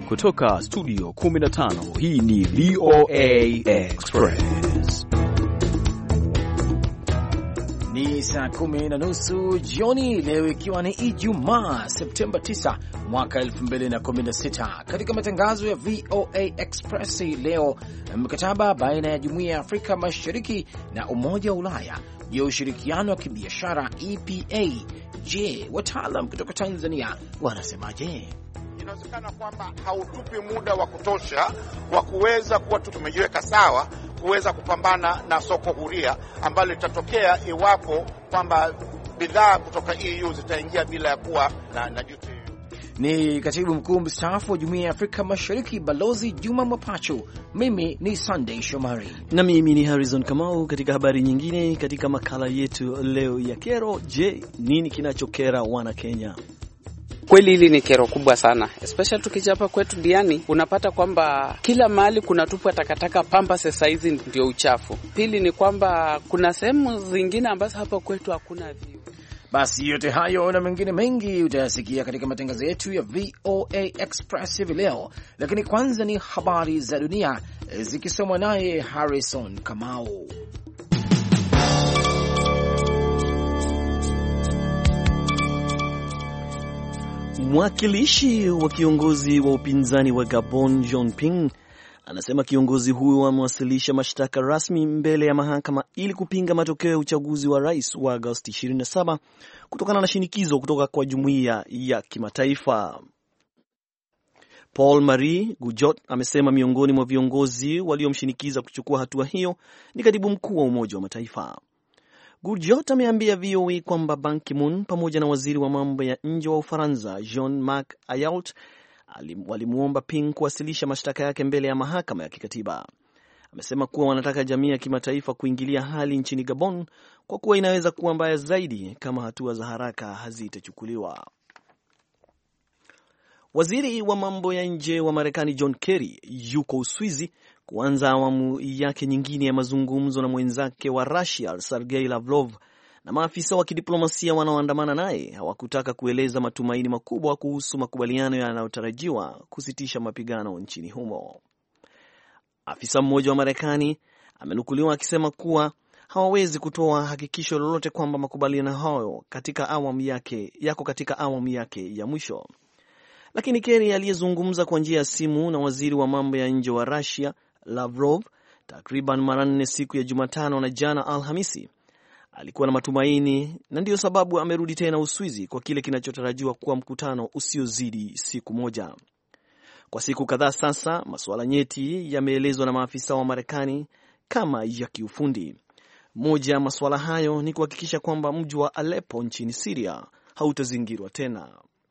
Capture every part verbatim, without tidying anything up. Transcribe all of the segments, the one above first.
Kutoka studio kumi na tano, hii ni V O A Express. Ni saa kumi na nusu jioni leo, ikiwa ni Ijumaa Septemba tisa mwaka elfu mbili na kumi na sita. Katika matangazo ya V O A Express leo, mkataba baina ya Jumuiya ya Afrika Mashariki na Umoja wa Ulaya juu ya ushirikiano wa kibiashara E P A. Je, wataalam kutoka Tanzania wanasemaje? Inawezekana kwamba hautupi muda wa kutosha wa kuweza kuwa tumejiweka sawa kuweza kupambana na soko huria ambalo litatokea iwapo kwamba bidhaa kutoka E U zitaingia bila ya kuwa na, na duty. Ni katibu mkuu mstaafu wa Jumuiya ya Afrika Mashariki Balozi Juma Mwapachu. Mimi ni Sunday Shomari na mimi ni Harrison Kamau. Katika habari nyingine, katika makala yetu leo ya kero, je, nini kinachokera wana Kenya? Kweli hili ni kero kubwa sana, especially tukija hapa kwetu Diani, unapata kwamba kila mahali kuna tupa takataka, pamba sasa hizi ndio uchafu. Pili ni kwamba kuna sehemu zingine ambazo hapa kwetu hakuna view. Basi yote hayo na mengine mengi utayasikia katika matangazo yetu ya V O A Express hivi leo, lakini kwanza ni habari za dunia zikisomwa naye Harrison Kamau. Mwakilishi wa kiongozi wa upinzani wa Gabon Jean Ping anasema kiongozi huyo amewasilisha mashtaka rasmi mbele ya mahakama ili kupinga matokeo ya uchaguzi wa rais wa Agosti ishirini na saba kutokana na shinikizo kutoka kwa jumuiya ya kimataifa. Paul Marie Gujot amesema miongoni mwa viongozi waliomshinikiza kuchukua hatua hiyo ni katibu mkuu wa Umoja wa Mataifa. Gujot ameambia V O A kwamba Ban Ki-moon pamoja na waziri wa mambo ya nje wa Ufaransa Jean-Marc Ayrault walimuomba Ping kuwasilisha mashtaka yake mbele ya mahakama ya kikatiba. Amesema kuwa wanataka jamii ya kimataifa kuingilia hali nchini Gabon kwa kuwa inaweza kuwa mbaya zaidi kama hatua za haraka hazitachukuliwa. Waziri wa mambo ya nje wa Marekani John Kerry yuko Uswizi kuanza awamu yake nyingine ya mazungumzo na mwenzake wa Russia Sergei Lavrov, na maafisa wa kidiplomasia wanaoandamana naye hawakutaka kueleza matumaini makubwa kuhusu makubaliano yanayotarajiwa kusitisha mapigano nchini humo. Afisa mmoja wa Marekani amenukuliwa akisema kuwa hawawezi kutoa hakikisho lolote kwamba makubaliano hayo katika awamu yake yako katika awamu yake ya mwisho. Lakini Kerry aliyezungumza kwa njia ya simu na waziri wa mambo ya nje wa Russia Lavrov takriban mara nne siku ya Jumatano na jana Alhamisi alikuwa na matumaini, na ndiyo sababu amerudi tena Uswizi kwa kile kinachotarajiwa kuwa mkutano usiozidi siku moja. Kwa siku kadhaa sasa, masuala nyeti yameelezwa na maafisa wa Marekani kama ya kiufundi. Moja ya masuala hayo ni kuhakikisha kwamba mji wa Aleppo nchini Syria hautazingirwa tena.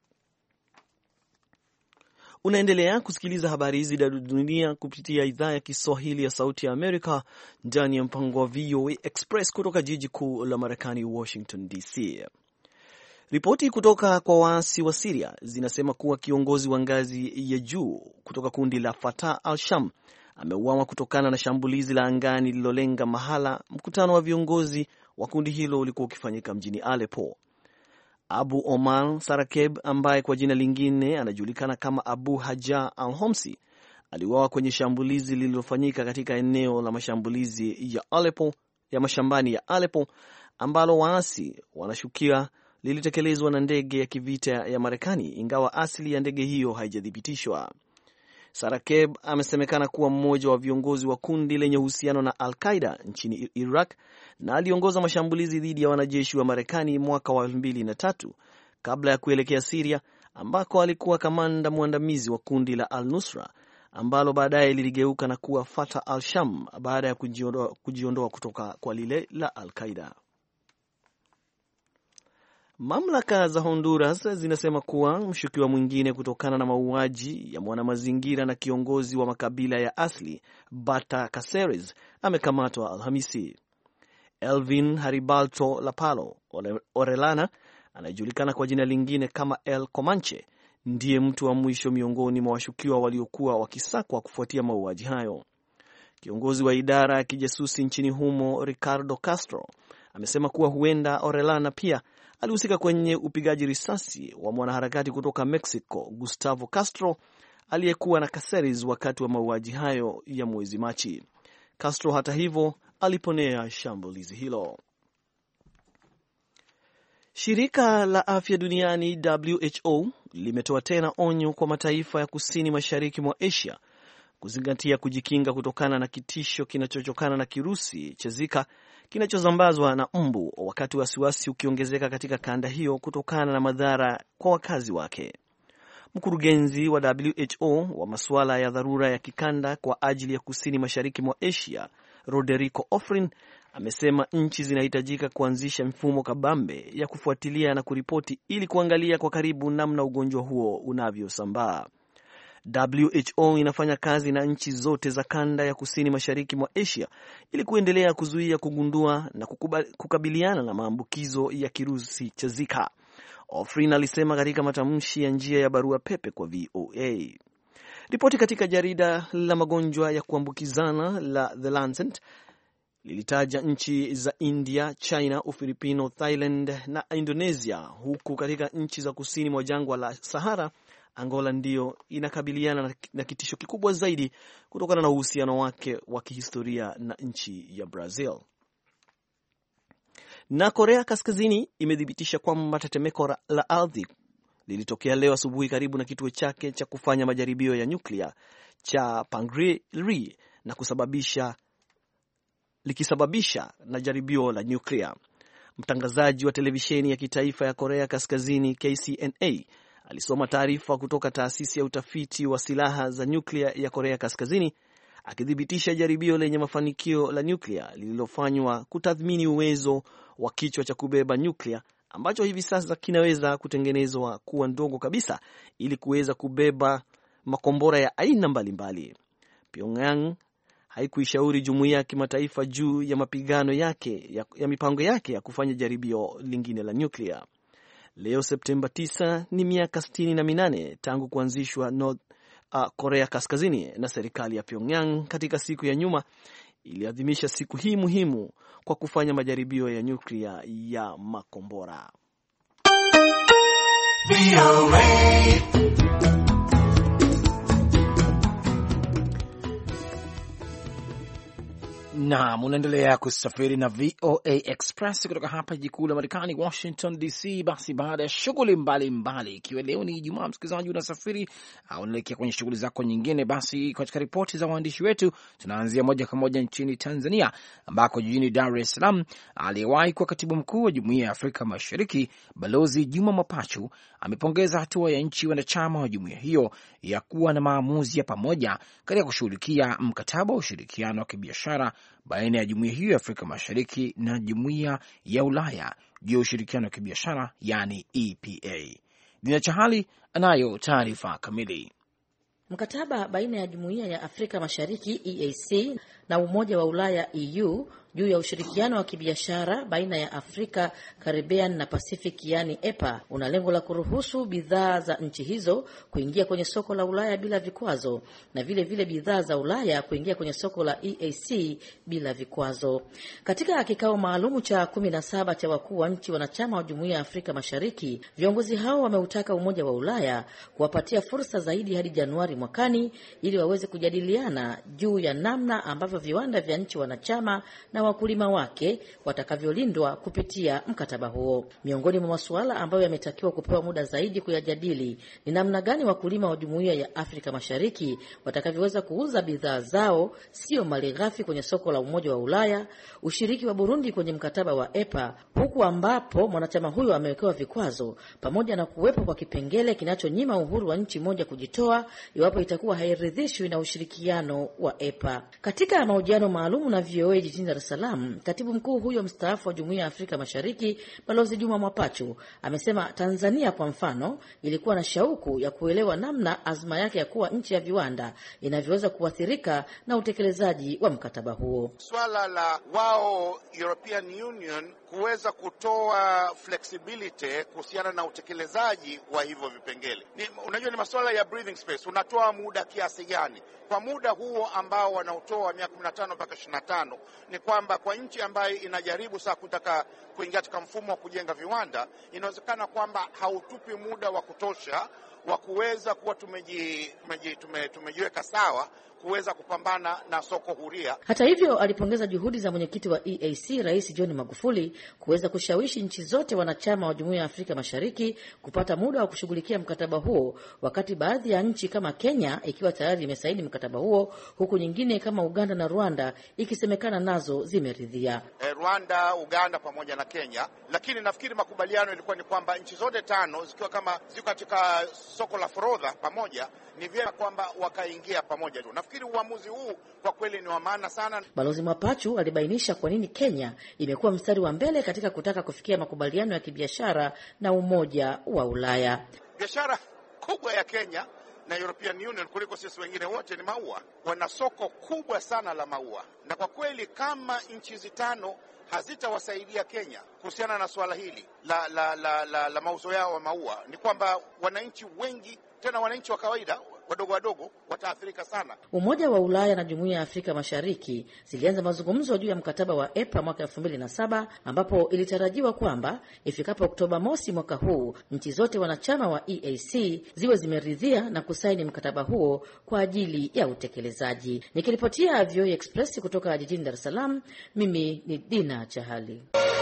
Unaendelea kusikiliza habari hizi za dunia kupitia idhaa ya Kiswahili ya Sauti ya Amerika ndani ya mpango wa V O A Express kutoka jiji kuu la Marekani, Washington D C. Ripoti kutoka kwa waasi wa Syria zinasema kuwa kiongozi wa ngazi ya juu kutoka kundi la Fatah al-Sham ameuawa kutokana na shambulizi la angani lililolenga mahala mkutano wa viongozi wa kundi hilo ulikuwa ukifanyika mjini Aleppo. Abu Omar Sarakeb, ambaye kwa jina lingine anajulikana kama Abu Haja al-Homsi, aliuawa kwenye shambulizi lililofanyika katika eneo la mashambulizi ya Aleppo ya mashambani ya Aleppo ambalo waasi wanashukia lilitekelezwa na ndege ya kivita ya Marekani, ingawa asili ya ndege hiyo haijathibitishwa. Sarakeb amesemekana kuwa mmoja wa viongozi wa kundi lenye uhusiano na Al-Qaeda nchini Iraq na aliongoza mashambulizi dhidi ya wanajeshi wa Marekani mwaka wa elfu mbili na tatu kabla ya kuelekea Syria, ambako alikuwa kamanda mwandamizi wa kundi la Al-Nusra ambalo baadaye liligeuka na kuwa Fatah al-Sham baada ya kujiondoa, kujiondoa kutoka kwa lile la Al-Qaeda. Mamlaka za Honduras zinasema kuwa mshukiwa mwingine kutokana na mauaji ya mwanamazingira na kiongozi wa makabila ya asili Bata Caceres amekamatwa Alhamisi. Elvin Haribalto Lapalo Orellana, anajulikana kwa jina lingine kama El Comanche, ndiye mtu wa mwisho miongoni mwa washukiwa waliokuwa wakisakwa kufuatia mauaji hayo. Kiongozi wa idara ya kijasusi nchini humo Ricardo Castro amesema kuwa huenda Orellana pia alihusika kwenye upigaji risasi wa mwanaharakati kutoka Mexico Gustavo Castro aliyekuwa na Caceres wakati wa mauaji hayo ya mwezi Machi. Castro hata hivyo aliponea shambulizi hilo. Shirika la Afya Duniani W H O limetoa tena onyo kwa mataifa ya kusini mashariki mwa Asia kuzingatia kujikinga kutokana na kitisho kinachotokana na kirusi cha Zika kinachosambazwa na mbu, wakati wasiwasi ukiongezeka katika kanda hiyo kutokana na madhara kwa wakazi wake. Mkurugenzi wa W H O wa masuala ya dharura ya kikanda kwa ajili ya kusini mashariki mwa Asia, Roderico Ofrin, amesema nchi zinahitajika kuanzisha mfumo kabambe ya kufuatilia na kuripoti ili kuangalia kwa karibu namna ugonjwa huo unavyosambaa. W H O inafanya kazi na nchi zote za kanda ya kusini mashariki mwa Asia ili kuendelea kuzuia, kugundua na kukabiliana na maambukizo ya kirusi cha Zika. Ofrin alisema katika matamshi ya njia ya barua pepe kwa V O A. Ripoti katika jarida la magonjwa ya kuambukizana la The Lancet lilitaja nchi za India, China, Ufilipino, Thailand na Indonesia, huku katika nchi za kusini mwa jangwa la Sahara Angola ndiyo inakabiliana na kitisho kikubwa zaidi kutokana na uhusiano wake wa kihistoria na nchi ya Brazil. Na Korea Kaskazini imethibitisha kwamba tetemeko la ardhi lilitokea leo asubuhi karibu na kituo chake cha kufanya majaribio ya nyuklia cha Punggye-ri na kusababisha likisababisha na jaribio la nyuklia. Mtangazaji wa televisheni ya kitaifa ya Korea Kaskazini K C N A alisoma taarifa kutoka taasisi ya utafiti wa silaha za nyuklia ya Korea Kaskazini akithibitisha jaribio lenye mafanikio la nyuklia lililofanywa kutathmini uwezo wa kichwa cha kubeba nyuklia ambacho hivi sasa kinaweza kutengenezwa kuwa ndogo kabisa ili kuweza kubeba makombora ya aina mbalimbali. Pyongyang haikuishauri jumuiya ya kimataifa juu ya mapigano yake ya, ya mipango yake ya kufanya jaribio lingine la nyuklia. Leo Septemba tisa ni miaka sitini na minane tangu kuanzishwa North uh, Korea Kaskazini, na serikali ya Pyongyang katika siku ya nyuma iliadhimisha siku hii muhimu kwa kufanya majaribio ya nyuklia ya makombora. Na munaendelea kusafiri na V O A Express kutoka hapa jiji kuu la Marekani, Washington D C. Basi baada ya shughuli mbalimbali, ikiwa leo ni Ijumaa, msikilizaji unasafiri au unaelekea kwenye shughuli zako nyingine, basi katika ripoti za waandishi wetu tunaanzia moja kwa moja nchini Tanzania, ambako jijini Dar es Salaam aliyewahi kuwa katibu mkuu wa Jumuiya ya Afrika Mashariki Balozi Juma Mapachu amepongeza hatua ya nchi wanachama wa jumuiya hiyo ya kuwa na maamuzi ya pamoja katika kushughulikia mkataba wa ushirikiano wa kibiashara baina ya jumuiya hiyo ya Afrika Mashariki na Jumuiya ya Ulaya juu ya ushirikiano wa kibiashara, yani E P A. Dina Chahali anayo taarifa kamili. Mkataba baina ya Jumuiya ya Afrika Mashariki E A C na Umoja wa Ulaya E U juu ya ushirikiano wa kibiashara baina ya Afrika, Caribbean na Pacific, yani E P A, una lengo la kuruhusu bidhaa za nchi hizo kuingia kwenye soko la Ulaya bila vikwazo na vile vile bidhaa za Ulaya kuingia kwenye soko la E A C bila vikwazo. Katika kikao maalumu cha kumi na saba cha wakuu wa nchi wanachama wa Jumuiya ya Afrika Mashariki, viongozi hao wameutaka Umoja wa Ulaya kuwapatia fursa zaidi hadi Januari mwakani ili waweze kujadiliana juu ya namna ambavyo viwanda vya nchi wanachama na wakulima wake watakavyolindwa kupitia mkataba huo. Miongoni mwa masuala ambayo yametakiwa kupewa muda zaidi kuyajadili ni namna gani wakulima wa Jumuiya ya Afrika Mashariki watakavyoweza kuuza bidhaa zao sio malighafi kwenye soko la Umoja wa Ulaya, ushiriki wa Burundi kwenye mkataba wa E P A huku ambapo mwanachama huyo amewekewa vikwazo, pamoja na kuwepo kwa kipengele kinachonyima uhuru wa nchi moja kujitoa iwapo itakuwa hairidhishwi na ushirikiano wa E P A. Katika mahojiano maalum na V O A jijini Dar es Salaam, katibu mkuu huyo mstaafu wa Jumuiya ya Afrika Mashariki Balozi Juma Mapachu amesema Tanzania kwa mfano ilikuwa na shauku ya kuelewa namna azma yake ya kuwa nchi ya viwanda inavyoweza kuathirika na utekelezaji wa mkataba huo. Swala la wao European Union kuweza kutoa flexibility kuhusiana na utekelezaji wa hivyo vipengele. Ni, unajua ni masuala ya breathing space. Unatoa muda kiasi gani? Kwa muda huo ambao wanaotoa miaka kumi na tano mpaka ishirini na tano, ni kwamba kwa nchi ambayo inajaribu sasa kutaka kuingia katika mfumo wa kujenga viwanda, inawezekana kwamba hautupi muda wa kutosha wa kuweza kuwa tumejiweka sawa kuweza kupambana na soko huria. Hata hivyo, alipongeza juhudi za mwenyekiti wa E A C Rais John Magufuli kuweza kushawishi nchi zote wanachama wa Jumuiya ya Afrika Mashariki kupata muda wa kushughulikia mkataba huo, wakati baadhi ya nchi kama Kenya ikiwa tayari imesaini mkataba huo, huku nyingine kama Uganda na Rwanda ikisemekana nazo zimeridhia. E, Rwanda, Uganda pamoja na Kenya, lakini nafikiri makubaliano ilikuwa ni kwamba nchi zote tano zikiwa kama ziko katika soko la forodha pamoja, ni vyema kwamba wakaingia pamoja tu. Nafikiri uamuzi huu kwa kweli ni wa maana sana. Balozi Mwapachu alibainisha kwa nini Kenya imekuwa mstari wa mbele katika kutaka kufikia makubaliano ya kibiashara na Umoja wa Ulaya. Biashara kubwa ya Kenya na European Union kuliko sisi wengine wote ni maua. Wana soko kubwa sana la maua, na kwa kweli kama nchi hizi tano hazitawasaidia Kenya kuhusiana na swala hili la la la, la, la mauzo yao wa maua, ni kwamba wananchi wengi, tena wananchi wa kawaida wadogo wadogo, wataathirika sana. Umoja wa Ulaya na Jumuiya ya Afrika Mashariki zilianza mazungumzo juu ya mkataba wa E P A mwaka elfu mbili na saba, ambapo ilitarajiwa kwamba ifikapo Oktoba mosi mwaka huu nchi zote wanachama wa E A C ziwe zimeridhia na kusaini mkataba huo kwa ajili ya utekelezaji. Nikiripotia V O A Express kutoka jijini Dar es Salaam, mimi ni Dina Chahali.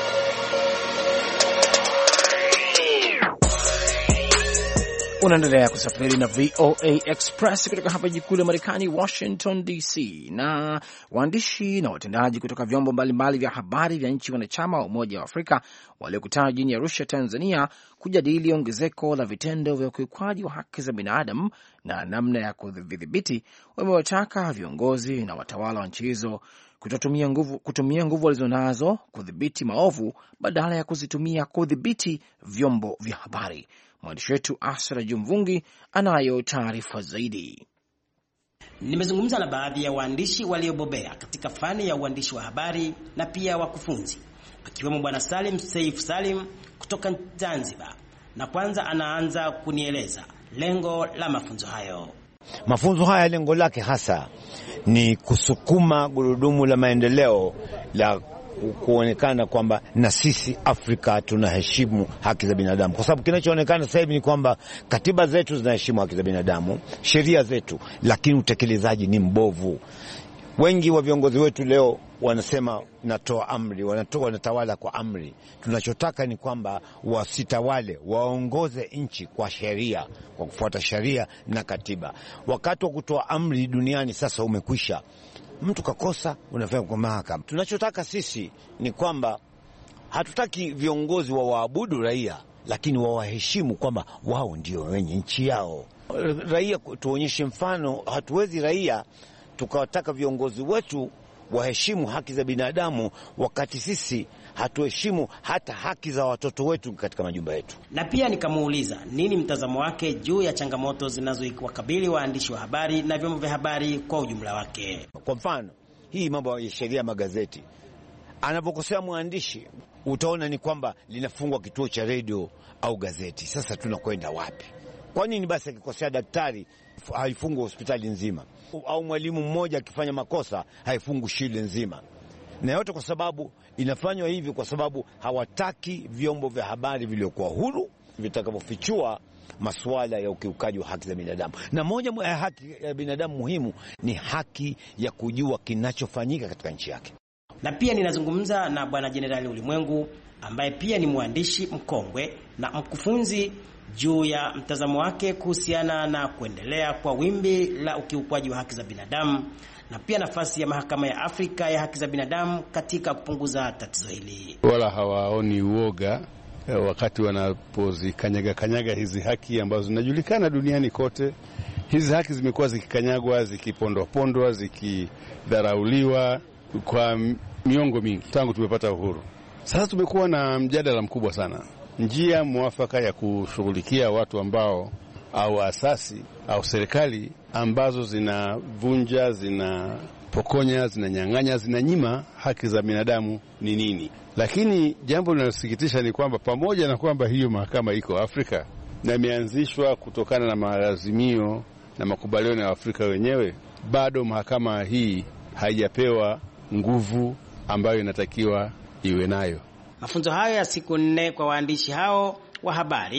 Unaendelea kusafiri na V O A Express kutoka hapa jikuu la Marekani, Washington D C. Na waandishi na watendaji kutoka vyombo mbalimbali vya habari vya nchi wanachama wa Umoja wa Afrika waliokutana jijini Arusha, Tanzania, kujadili ongezeko la vitendo vya ukiukwaji wa haki za binadamu na namna ya kudhibiti. Wamewataka viongozi na watawala wa nchi hizo kutotumia nguvu, kutumia nguvu walizonazo kudhibiti maovu badala ya kuzitumia kudhibiti vyombo vya habari. Mwandishi wetu Asra Jumvungi anayo taarifa zaidi. Nimezungumza na baadhi ya waandishi waliobobea katika fani ya uandishi wa habari na pia wakufunzi, akiwemo Bwana Salim Saif Salim kutoka Zanzibar, na kwanza anaanza kunieleza lengo la mafunzo hayo. Mafunzo haya lengo lake hasa ni kusukuma gurudumu la maendeleo la kuonekana kwamba na sisi Afrika tunaheshimu haki za binadamu, kwa sababu kinachoonekana sasa hivi ni kwamba katiba zetu zinaheshimu haki za binadamu, sheria zetu, lakini utekelezaji ni mbovu. Wengi wa viongozi wetu leo wanasema natoa amri, wanatoa wanatawala kwa amri. Tunachotaka ni kwamba wasitawale, waongoze nchi kwa sheria, kwa kufuata sheria na katiba. Wakati wa kutoa amri duniani sasa umekwisha. Mtu kakosa unafanya kwa mahakama. Tunachotaka sisi ni kwamba hatutaki viongozi wa waabudu raia, lakini wawaheshimu kwamba wao ndio wenye nchi yao. Raia tuonyeshe mfano. Hatuwezi raia tukawataka viongozi wetu waheshimu haki za binadamu wakati sisi hatuheshimu hata haki za watoto wetu katika majumba yetu. Na pia nikamuuliza nini mtazamo wake juu ya changamoto zinazowakabili waandishi wa habari na vyombo vya habari kwa ujumla wake. Kwa mfano, hii mambo ya sheria magazeti, anapokosea mwandishi utaona ni kwamba linafungwa kituo cha redio au gazeti. Sasa tunakwenda wapi? Kwa nini basi akikosea daktari haifungwi hospitali nzima, au mwalimu mmoja akifanya makosa haifungwi shule nzima? Na yote kwa sababu inafanywa hivi kwa sababu hawataki vyombo vya habari vilivyokuwa huru vitakavyofichua masuala ya ukiukaji wa haki za binadamu. Na moja ya haki ya binadamu muhimu ni haki ya kujua kinachofanyika katika nchi yake. Na pia ninazungumza na Bwana Jenerali Ulimwengu ambaye pia ni mwandishi mkongwe na mkufunzi juu ya mtazamo wake kuhusiana na kuendelea kwa wimbi la ukiukwaji wa haki za binadamu na pia nafasi ya Mahakama ya Afrika ya haki za binadamu katika kupunguza tatizo hili. Wala hawaoni uoga wakati wanapozikanyaga kanyaga hizi haki ambazo zinajulikana duniani kote. Hizi haki zimekuwa zikikanyagwa, zikipondwa pondwa, zikidharauliwa kwa miongo mingi tangu tumepata uhuru. Sasa tumekuwa na mjadala mkubwa sana, njia mwafaka ya kushughulikia watu ambao au asasi au serikali ambazo zinavunja, zinapokonya, zinanyang'anya, zinanyima haki za binadamu ni nini. Lakini jambo linalosikitisha ni kwamba pamoja na kwamba hiyo mahakama iko Afrika na imeanzishwa kutokana na maazimio na makubaliano ya Afrika wenyewe, bado mahakama hii haijapewa nguvu ambayo inatakiwa iwe nayo. Mafunzo hayo ya siku nne kwa waandishi hao wa habari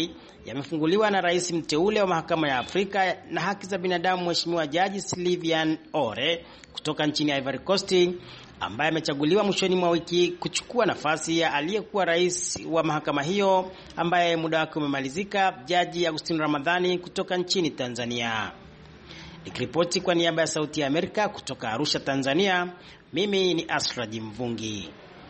yamefunguliwa na rais mteule wa mahakama ya Afrika na haki za binadamu Mheshimiwa Jaji Sylviane Ore kutoka nchini Ivory Coast, ambaye amechaguliwa mwishoni mwa wiki kuchukua nafasi ya aliyekuwa rais wa mahakama hiyo ambaye muda wake umemalizika, Jaji Agustino Ramadhani kutoka nchini Tanzania. Nikiripoti kwa niaba ya Sauti ya Amerika kutoka Arusha, Tanzania, mimi ni Asra Jimvungi.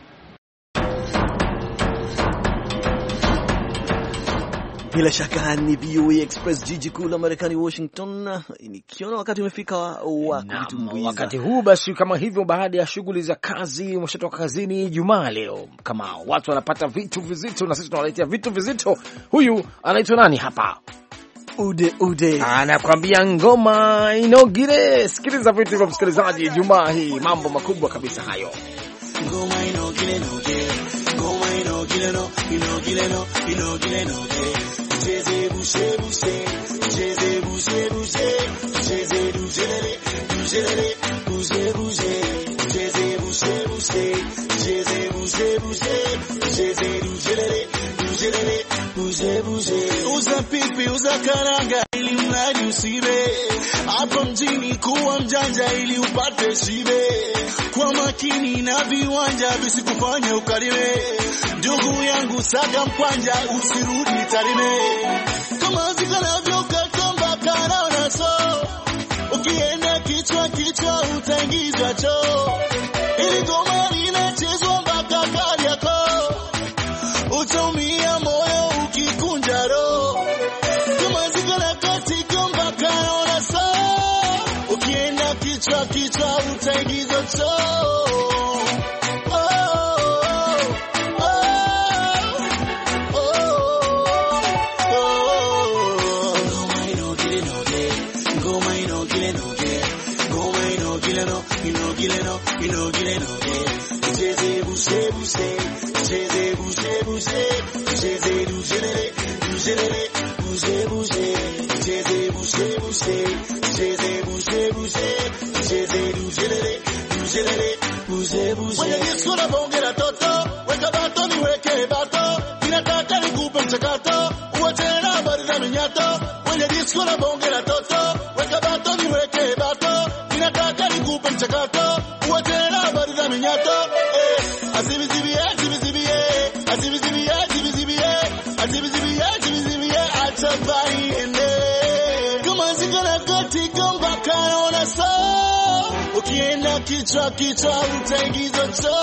Bila shaka ni V O A Express, jiji kuu la Marekani Washington, nikiona wakati umefika wa kutumbuiza. Wakati huu basi kama hivyo, baada ya shughuli za kazi, umeshatoka kazini Ijumaa leo, kama watu wanapata vitu vizito na sisi tunawaletea vitu vizito. Huyu anaitwa nani hapa? Ude Ude anakuambia ngoma inogire. Sikiliza vitu hivyo msikilizaji, Ijumaa hii mambo makubwa kabisa hayo. Ngoma inogire noge, ngoma inogire no, inogire no, inogire noge. Jeze bouche bouche, jeze bouche bouche, jeze douzelele, douzelele, bouche bouche, jeze bouche bouche, jeze bouche bouche, jeze douzelele, douzelele, bouche bouche. Uza pipi, uza karanga ili mradi usibe. Hapa mjini kuwa mjanja ili upate shibe. Kwa makini na viwanja visikufanya ukalime. Ndugu yangu saka mkwanja usirudi tarime. Kama zikana vyoka kamba kanaona so. Ukienda kichwa kichwa utaingizwa cho. Ili goma linachezwa mpaka kari yako. Utaumia moyo ukikunja roho. Kama zikana katika mpaka naona so. Ukienda kichwa kichwa utaingizwa cho. Wenya niskula bongera toto, weka bato ni weke bato, inataka nikupe mchakato, uwatena bari za minyato. Wenya niskula bongera toto, weka bato ni weke bato, inataka nikupe mchakato, uwatena bari za minyato. Azibizibie, azibizibie, azibizibie, azibizibie, azibizibie, azibizibie, atabari ende. Kama zikana katika mpaka naona saa. Ukienda kichwa kichwa utaingizwa cho.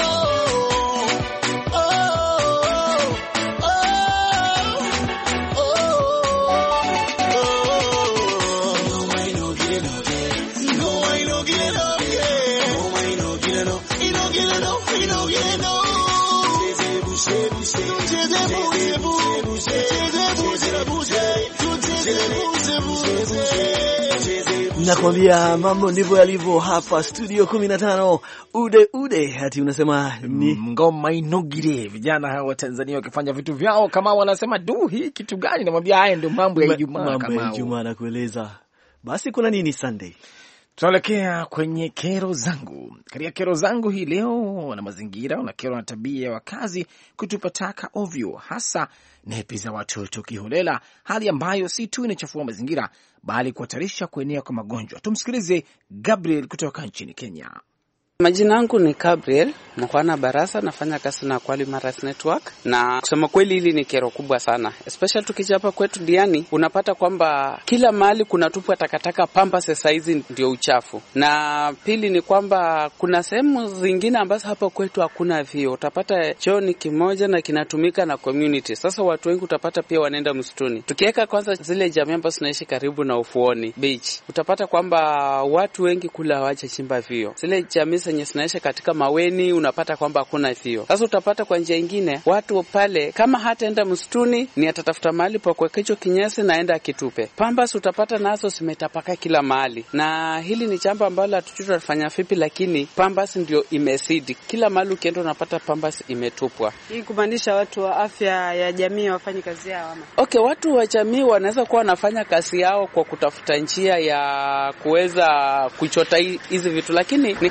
Nakwambia mambo ndivyo yalivyo hapa studio kumi na tano. Ude Ude hati unasema ni ngoma inogire. Vijana hao wa Tanzania wakifanya vitu vyao kama wanasema du hii kitu gani? Namwambia haya ndio mambo ya Ijumaa kama mambo ya Ijumaa na kueleza. Basi kuna nini Sunday? Tunaelekea kwenye kero zangu. Katika kero zangu hii leo na mazingira, na kero na tabia ya wakazi kutupa taka ovyo, hasa nepi za watoto kiholela, hali ambayo si tu inachafua mazingira bali kuhatarisha kuenea kwa magonjwa. Tumsikilize Gabriel kutoka nchini Kenya. Majina yangu ni Gabriel Mkwana Barasa, nafanya kazi na Quality Matters Network, na kusema kweli hili ni kero kubwa sana, especially tukija hapa kwetu Diani. Unapata kwamba kila mahali kuna tupu takataka, pamba sasa hizi ndio uchafu. Na pili ni kwamba kuna sehemu zingine ambazo hapa kwetu hakuna vio. Utapata choo ni kimoja na kinatumika na community. Sasa watu wengi utapata pia wanaenda msituni. Tukiweka kwanza zile jamii ambazo zinaishi karibu na ufuoni beach, utapata kwamba watu wengi kula hawaja chimba vio. Zile jamii zenye zinaishi katika maweni unapata kwamba hakuna vio. Sasa utapata kwa njia nyingine watu pale kama hataenda msituni ni atatafuta mahali pa kuweka hicho kinyesi na aenda akitupe. Pambas utapata nazo zimetapaka kila mahali. Na hili ni jambo ambalo hatujui tunafanya vipi, lakini pambas ndio imesidi. Kila mahali ukienda unapata pambas imetupwa. Hii kumaanisha watu wa afya ya jamii wafanye kazi yao ama? Okay, watu wa jamii wanaweza kuwa wanafanya kazi yao kwa kutafuta njia ya kuweza kuchota hizi vitu, lakini ni kama kwa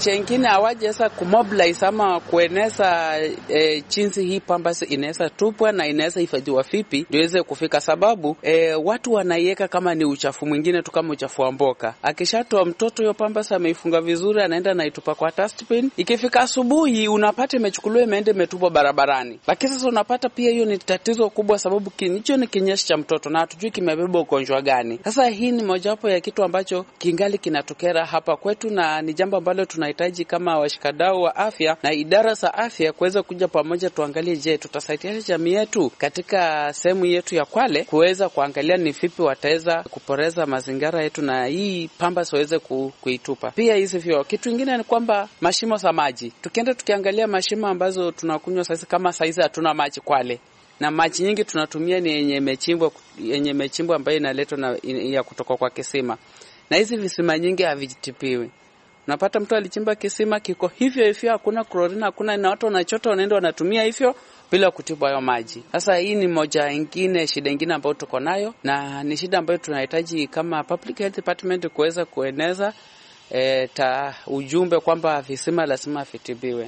njia nyingine hawaje sasa kumobilize ama kueneza e, jinsi hii Pampers inaweza tupwa na inaweza hifadhiwa vipi ndio iweze kufika, sababu e, watu wanaiweka kama ni uchafu mwingine tu, kama uchafu wa mboka. Akishatoa mtoto hiyo Pampers ameifunga vizuri, anaenda naitupa kwa dustbin. Ikifika asubuhi unapata imechukuliwa imeenda imetupwa barabarani. Lakini sasa unapata pia hiyo ni tatizo kubwa, sababu kinicho ni kinyesi cha mtoto na hatujui kimebeba ugonjwa gani. Sasa hii ni mojawapo ya kitu ambacho kingali kinatokea hapa kwetu, na ni jambo ambalo tunahitaji kama washikadau wa afya na idara za afya kuweza kuja pamoja tuangalie, je, tutasaidia jamii yetu katika sehemu yetu ya Kwale kuweza kuangalia ni vipi wataweza kuporeza mazingira yetu na hii Pampers waweze ku, kuitupa. Pia hizi vyo kitu kingine ni kwamba mashimo za maji. Tukienda tukiangalia mashimo ambazo tunakunywa sasa, kama saizi hatuna maji Kwale, na maji nyingi tunatumia ni yenye mechimbwa yenye mechimbwa ambayo inaletwa na ya kutoka kwa kisima. Na hizi visima nyingi havitipiwi. Unapata mtu alichimba kisima kiko hivyo hivyo, hakuna chlorine, hakuna, na watu wanachota wanaenda wanatumia hivyo bila kutibu hayo maji. Sasa hii ni moja nyingine, shida nyingine ambayo tuko nayo, na ni shida ambayo tunahitaji kama Public Health Department kuweza kueneza e, ta ujumbe kwamba visima lazima vitibiwe.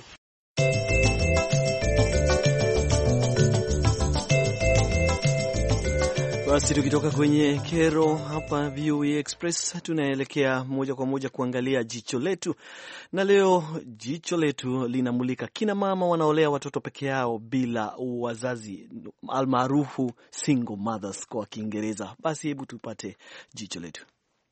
Basi tukitoka kwenye kero hapa V O A Express, tunaelekea moja kwa moja kuangalia jicho letu. Na leo jicho letu linamulika kina mama wanaolea watoto peke yao bila wazazi, almaarufu single mothers kwa Kiingereza. Basi hebu tupate jicho letu.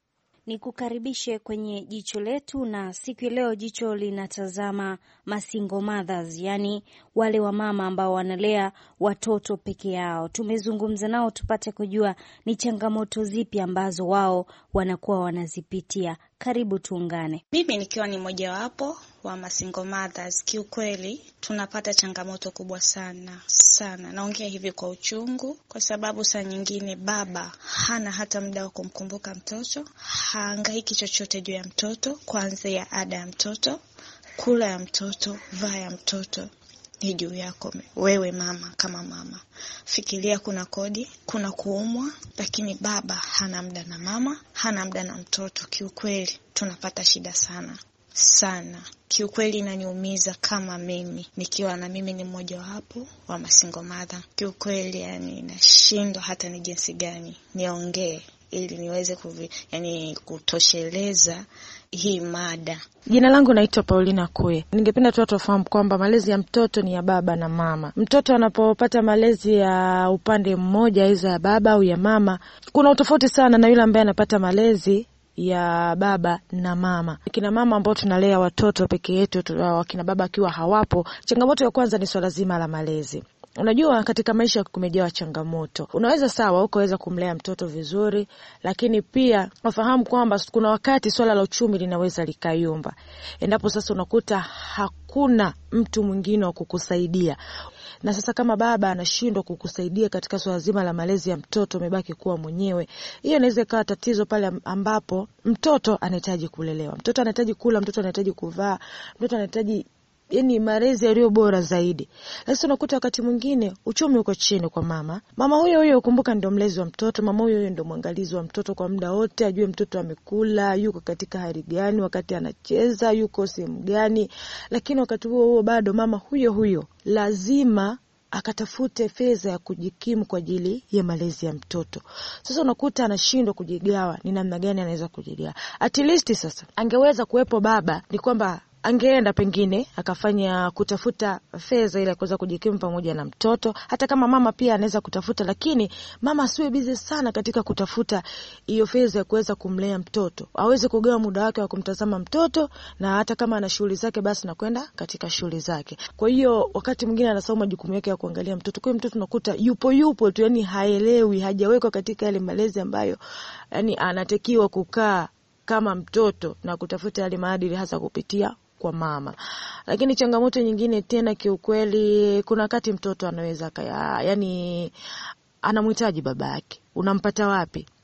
Ni kukaribishe kwenye jicho letu, na siku leo jicho linatazama masingle mothers, yani wale wa mama ambao wanalea watoto peke yao. Tumezungumza nao tupate kujua ni changamoto zipi ambazo wao wanakuwa wanazipitia. Karibu tuungane. Mimi nikiwa ni moja wapo wa masingle mothers, kiukweli tunapata changamoto kubwa sana sana. Naongea hivi kwa uchungu, kwa sababu saa nyingine baba hana hata muda wa kumkumbuka mtoto, haangaiki chochote juu ya mtoto, kuanzia ada ya mtoto, kula ya mtoto, vaa ya mtoto ni juu yako wewe mama. Kama mama, fikiria kuna kodi, kuna kuumwa, lakini baba hana muda na mama, hana muda na mtoto. Kiukweli tunapata shida sana sana. Kiukweli inaniumiza kama mimi nikiwa na mimi ni mmoja wapo wa masingle mother. Kiukweli yani nashindwa hata ni jinsi gani niongee ili niweze kuvi, yani kutosheleza hii mada. Jina langu naitwa Paulina Kue. Ningependa tu tufahamu kwamba malezi ya mtoto ni ya baba na mama. Mtoto anapopata malezi ya upande mmoja, iza ya baba au ya mama, kuna utofauti sana na yule ambaye anapata malezi ya baba na mama. Kina mama ambao tunalea watoto peke yetu, wakina baba akiwa hawapo, changamoto ya kwanza ni swala zima la malezi. Unajua katika maisha kumejaa changamoto. Unaweza sawa ukaweza kumlea mtoto vizuri, lakini pia ufahamu kwamba kuna wakati swala la uchumi linaweza likayumba. Endapo sasa unakuta hakuna mtu mwingine wa kukusaidia. Na sasa kama baba anashindwa kukusaidia katika swala zima la malezi ya mtoto, umebaki kuwa mwenyewe, hiyo inaweza kuwa tatizo pale ambapo mtoto anahitaji kulelewa. Mtoto anahitaji kula, mtoto anahitaji kuvaa, mtoto anahitaji yani malezi yaliyo bora zaidi. Sasa unakuta wakati mwingine uchumi uko chini kwa mama. Mama huyo huyo ukumbuka ndio mlezi wa mtoto, mama huyo huyo ndio mwangalizi wa mtoto kwa muda wote, ajue mtoto amekula, yuko katika hali gani, wakati anacheza, yuko sehemu gani. Lakini wakati huo huo bado mama huyo huyo lazima akatafute fedha ya kujikimu kwa ajili ya malezi ya mtoto. Sasa unakuta anashindwa kujigawa ni namna gani anaweza kujigawa. At least sasa angeweza kuwepo baba, ni kwamba angeenda pengine akafanya kutafuta fedha ile kuweza kujikimu pamoja na mtoto. Hata kama mama pia anaweza kutafuta, lakini mama asiwe busy sana katika kutafuta hiyo fedha ya kuweza kumlea mtoto. Aweze kugawa muda wake wa kumtazama mtoto, na hata kama ana shughuli zake basi na kwenda katika shughuli zake. Kwa hiyo wakati mwingine anasahau majukumu yake ya kuangalia mtoto. Kwa hiyo mtoto unakuta yupo yupo tu, yani haelewi, hajawekwa katika ile malezi ambayo yani anatakiwa kukaa kama mtoto na kutafuta yale maadili hasa kupitia kwa mama. Lakini changamoto nyingine tena kiukweli, kuna wakati mtoto anaweza kaya, yani anamhitaji baba yake. Unampata wapi?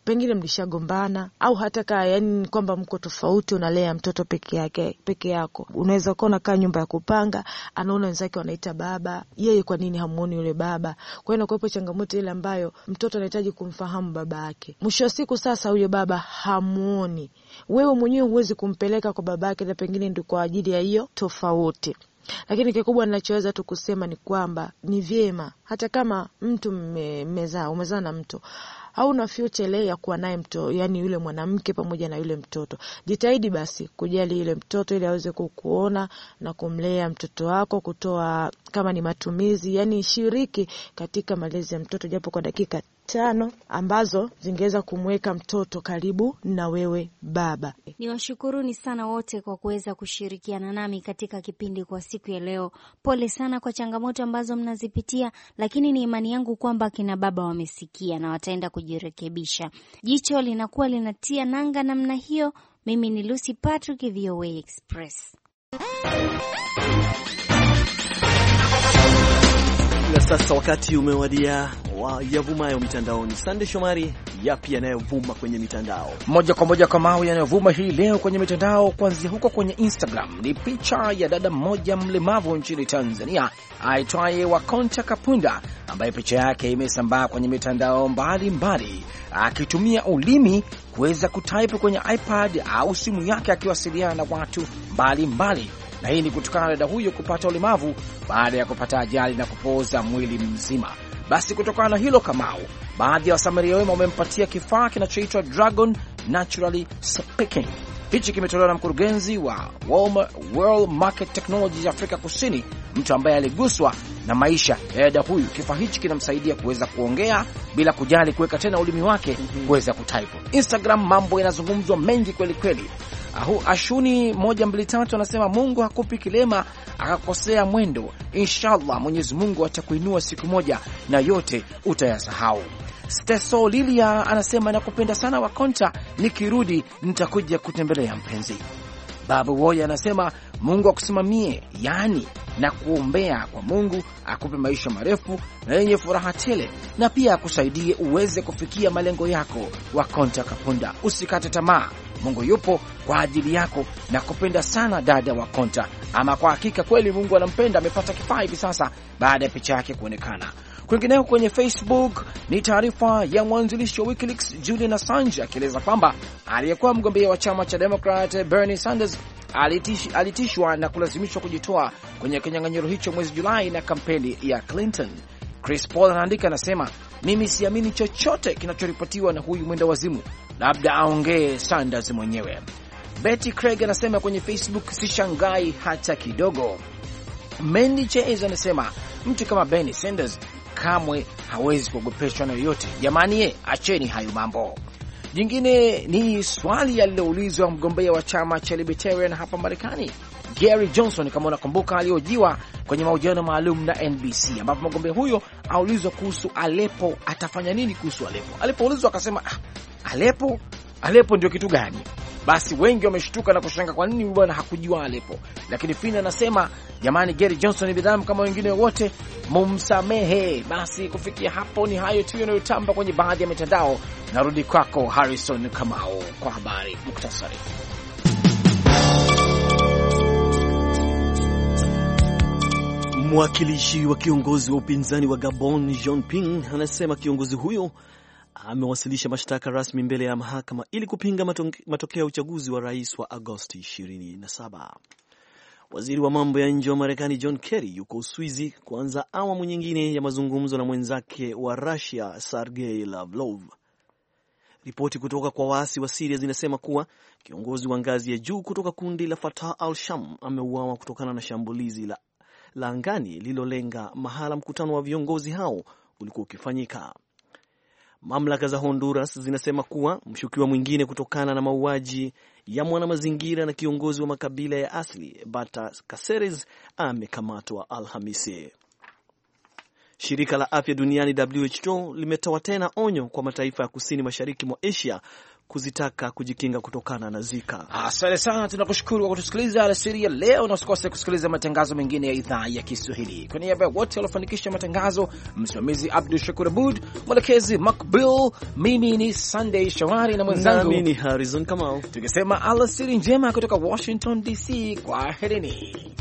pengine mlishagombana au hata kaa yani kwamba mko tofauti, unalea mtoto peke yake peke yako. Unaweza kuona kaa nyumba ya kupanga, anaona wenzake wanaita baba, yeye kwa nini hamuoni yule baba? Kwa hiyo inakuwepo changamoto ile ambayo mtoto anahitaji kumfahamu baba yake. Mwisho wa siku sasa huyo baba hamuoni. Wewe mwenyewe huwezi kumpeleka kwa baba yake, na pengine ndio kwa ajili ya hiyo tofauti. Lakini kikubwa ninachoweza tu kusema ni kwamba ni vyema hata kama mtu mmezaa umezaa na mtu hauna future ile ya kuwa naye mtoto, yani yule mwanamke pamoja na yule mtoto, jitahidi basi kujali yule mtoto ili aweze kukuona na kumlea mtoto wako, kutoa kama ni matumizi, yani shiriki katika malezi ya mtoto japo kwa dakika tano ambazo zingeweza kumweka mtoto karibu na wewe baba. Niwashukuruni sana wote kwa kuweza kushirikiana nami katika kipindi kwa siku ya leo. Pole sana kwa changamoto ambazo mnazipitia, lakini ni imani yangu kwamba kina baba wamesikia na wataenda kujirekebisha. Jicho linakuwa linatia nanga namna hiyo. Mimi ni Lucy Patrick, V O A Express. Na sasa wakati umewadia wa yavumayo mitandaoni. Sande Shomari, yapi yanayovuma kwenye mitandao? Moja kwa moja kwa mawe yanayovuma hii leo kwenye mitandao, kuanzia huko kwenye Instagram ni picha ya dada mmoja mlemavu nchini Tanzania aitwaye Wakonta Kapunda, ambaye picha yake imesambaa kwenye mitandao mbalimbali akitumia ulimi kuweza kutype kwenye iPad au simu yake akiwasiliana na watu mbalimbali. Na hii ni kutokana na dada huyo kupata ulemavu baada ya kupata ajali na kupooza mwili mzima. Basi kutokana na hilo, Kamau, baadhi ya wasamaria wema wamempatia kifaa kinachoitwa Dragon Naturally Speaking. Hichi kimetolewa na mkurugenzi wa World Market Technologies ya Afrika Kusini, mtu ambaye aliguswa na maisha ya dada huyu. Kifaa hichi kinamsaidia kuweza kuongea bila kujali kuweka tena ulimi wake kuweza kutype. Instagram mambo yanazungumzwa mengi kweli kweli. Ahu Ashuni moja mbili tatu anasema Mungu hakupi kilema akakosea mwendo. Inshallah Mwenyezi Mungu atakuinua siku moja na yote utayasahau. Steso Lilia anasema nakupenda sana Wakonta, nikirudi nitakuja kutembelea mpenzi. Babu Woya anasema Mungu akusimamie, yani na kuombea kwa Mungu akupe maisha marefu na yenye furaha tele, na pia akusaidie uweze kufikia malengo yako. Wakonta Kapunda, usikate tamaa, Mungu yupo kwa ajili yako. Na kupenda sana dada Wakonta. Ama kwa hakika kweli Mungu anampenda, amepata kifaa hivi sasa baada ya picha yake kuonekana. Kwingineo kwenye Facebook ni taarifa ya mwanzilishi wa WikiLeaks Julian Assange akieleza kwamba aliyekuwa mgombea wa chama cha Democrat Bernie Sanders alitish, alitishwa na kulazimishwa kujitoa kwenye kinyang'anyiro hicho mwezi Julai na kampeni ya Clinton. Chris Paul anaandika, anasema mimi siamini chochote kinachoripotiwa na huyu mwenda wazimu, labda aongee Sanders mwenyewe. Betty Craig anasema kwenye Facebook, sishangai hata kidogo. Mandy Chase anasema mtu kama Bernie Sanders kamwe hawezi kuogopeshwa na yoyote. Jamani ye, acheni hayo mambo. Jingine ni swali aliloulizwa mgombea wa chama cha Libertarian hapa Marekani, Gary Johnson, kama unakumbuka, aliojiwa kwenye mahojiano maalum na N B C, ambapo mgombea huyo aulizwa kuhusu Aleppo, atafanya nini kuhusu Aleppo. Alipoulizwa akasema, ah, Aleppo, Aleppo ndio kitu gani? Basi wengi wameshtuka na kushanga kwa nini bwana hakujua Aleppo. Lakini Fina anasema, jamani, Gary Johnson ni bidhamu kama wengine wote, mumsamehe. Basi kufikia hapo ni hayo tu yanayotamba kwenye baadhi ya mitandao. Narudi kwako Harrison Kamau kwa habari muktasari. Mwakilishi wa kiongozi wa upinzani wa Gabon Jean Ping anasema kiongozi huyo amewasilisha mashtaka rasmi mbele ya mahakama ili kupinga matokeo ya uchaguzi wa rais wa Agosti ishirini na saba. Waziri wa mambo ya nje wa Marekani John Kerry yuko Uswizi kuanza awamu nyingine ya mazungumzo na mwenzake wa Russia Sergei Lavrov. Ripoti kutoka kwa waasi wa Syria zinasema kuwa kiongozi wa ngazi ya juu kutoka kundi la Fatah al-Sham ameuawa kutokana na shambulizi la, la angani lililolenga mahala mkutano wa viongozi hao ulikuwa ukifanyika. Mamlaka za Honduras zinasema kuwa mshukiwa mwingine kutokana na mauaji ya mwanamazingira na kiongozi wa makabila ya asili Bata Caceres amekamatwa Alhamisi. Shirika la Afya Duniani W H O limetoa tena onyo kwa mataifa ya kusini mashariki mwa Asia kuzitaka kujikinga kutokana na Zika. Asante sana, tunakushukuru kwa kutusikiliza alasiri ya leo, na usikose kusikiliza matangazo mengine ya idhaa ya Kiswahili. Kwa niaba ya wote waliofanikisha matangazo, msimamizi Abdul Shakur Abud, mwelekezi Macbill, mimi ni Sunday Shawari na mwenzangu mimi ni Harrison Kamau, tukisema alasiri njema kutoka Washington D C. Kwa herini.